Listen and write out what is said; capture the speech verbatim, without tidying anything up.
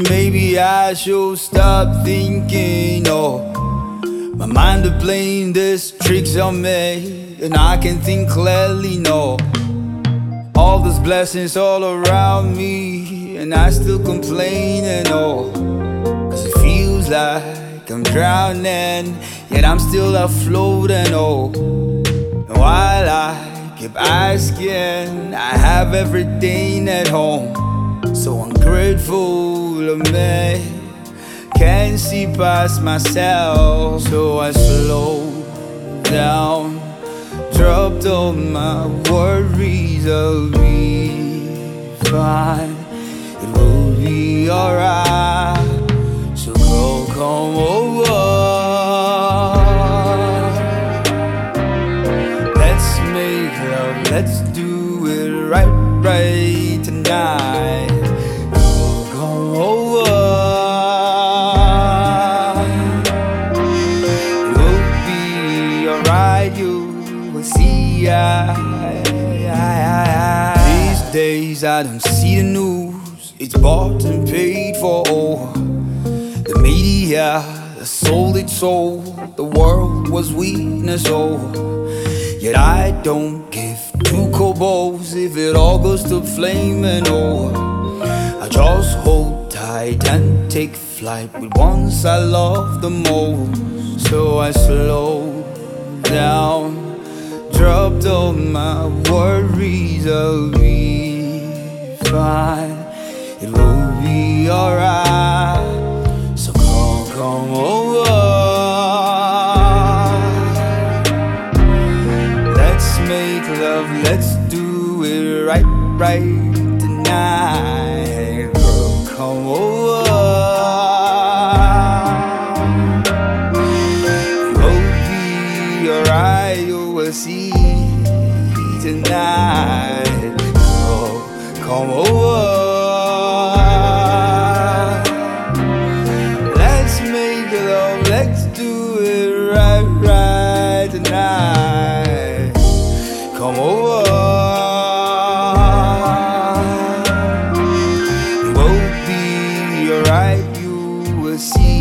maybe I should stop thinking. Oh, my mind is playing this tricks on me, and I can think clearly. No, all those blessings all around me, and I still complaining. Oh, cause it feels like I'm drowning, yet I'm still afloat. And oh, and while I keep asking, I have everything at home. So ungrateful of me, can't see past myself. So I slow down, dropped all my worries. I'll be fine, it will be alright. So go, come over, let's make love, let's do it right, right tonight. Go, come over, it will be alright, you will see. I, I, I, I. These days I don't see the news, it's bought and paid for. Oh, the media, the sold its soul, the world was weakness. Oh, yet I don't give two kobolds if it all goes to flame. And oh, I just hold tight and take flight with ones I love the most. So I slow down, dropped all my worries. I'll be fine, it will be alright. So come, come over, let's make love, let's do it right, right tonight. Girl, come over, it will be alright, you will see tonight. Girl, come over, let's do it right, right tonight. Come over, it will be alright, you will see.